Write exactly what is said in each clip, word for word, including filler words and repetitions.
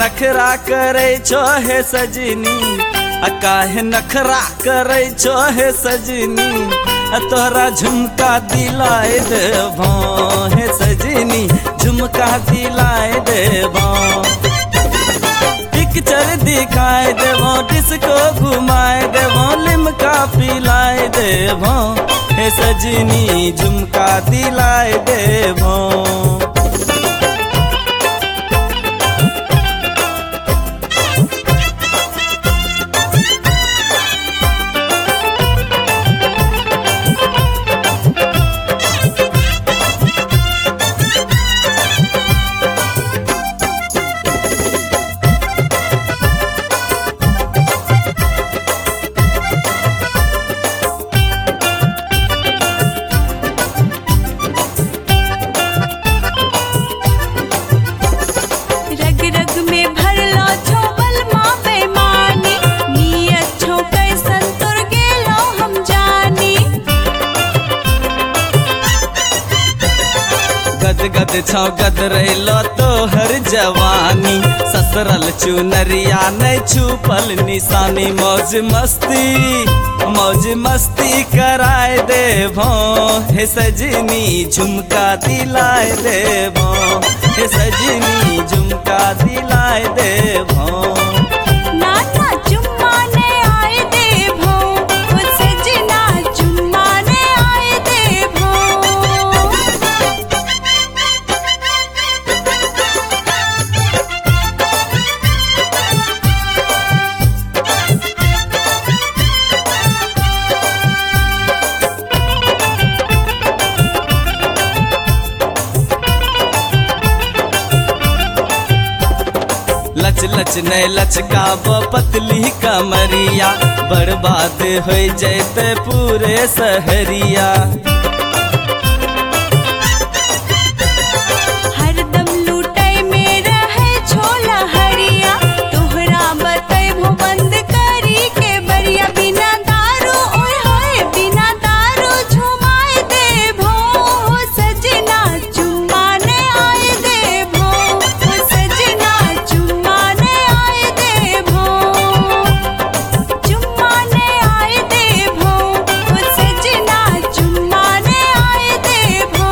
नखरा करे छो हे सजनी, आ काहे नखरा करे छो हे सजनी, आ तोरा झुमका दिलाए देबो हे सजनी, झुमका दिलाए देबो। पिक्चर दिखाए देबो, डिस्को घुमाए देबो, लिमका पिलाए देबो हे सजनी, झुमका दिलाए देबो। गद छौ गद रैलो तोहर जवानी, ससरल चुनरिया नै छुपल निशानी। मौज मस्ती मौज मस्ती कराए देबो हे सजनी, झुमका दिलाए देबो हे सजनी, झुमका दिलाए देबो। लच लच नै लचकाबो पतली कमरिया, बर्बाद हो जैते पूरे सहरिया। हरदम लूटै में रहे छोला हरिया, तोहरा बतैबो बंद करी के बरिया। बिना दारू ओए होए बिना दारू झुमाए देबो सजना, चुम्मा ने आए देबो सजना, चुम्मा ने आए देबो, चुम्मा ने आए देबो सजना, चुम्मा ने आए देबो।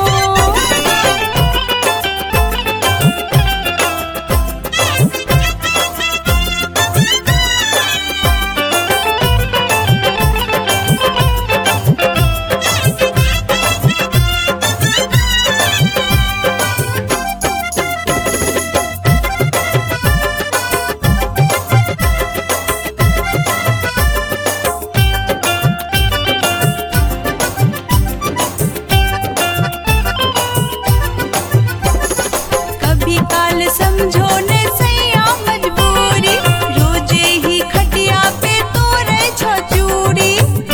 कभी काल समझो ने सैया मजबूरी, रोजे ही खटिया पे तोरे छो चूड़ी।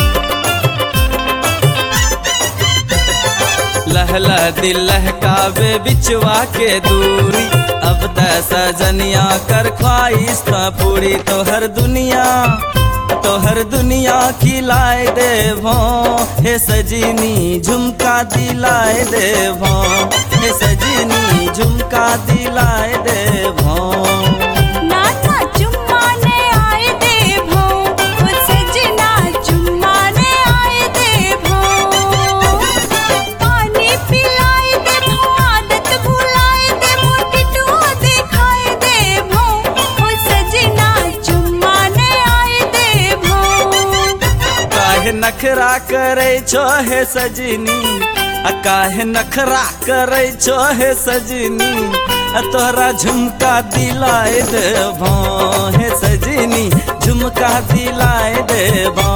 लहला दिल लहकावे बिचवा के दूरी, अब त सजनिया कर ख्वाहिश त पूरी। तोहर दुनिया तोहर दुनिया खिलाए देबो हे सजनी, झुमका दिलाए देबो हे सजनी, झुमका दिलाए देबो। नाना चुम्मा ने आए देबो सजना, चुम्मा ने आए देबो। पानी पिलाए देबो, आदत भुलाए देबो, टिटुआ दिखाए देबो सजना, चुम्मा ने आए देबो। काहे नखरा करे छो हे सजनी, आ काहे नखरा करे छो हे सजनी, आ तोरा झुमका दिलाए देबो हे सजनी, झुमका दिलाए देबो।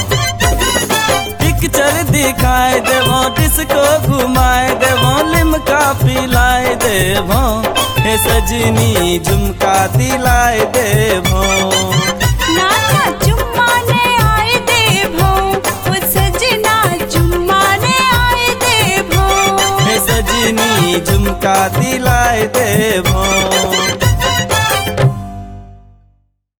पिक्चर दिखाए देबो, डिस्को घुमाए देबो, लिमका पिलाए देबो हे सजनी, झुमका दिलाए देबो। नाना चुम्मा ने आए देबो सजना, चुम्मा ने आए देबो हे सजनी, झुमका दिलाए देबो।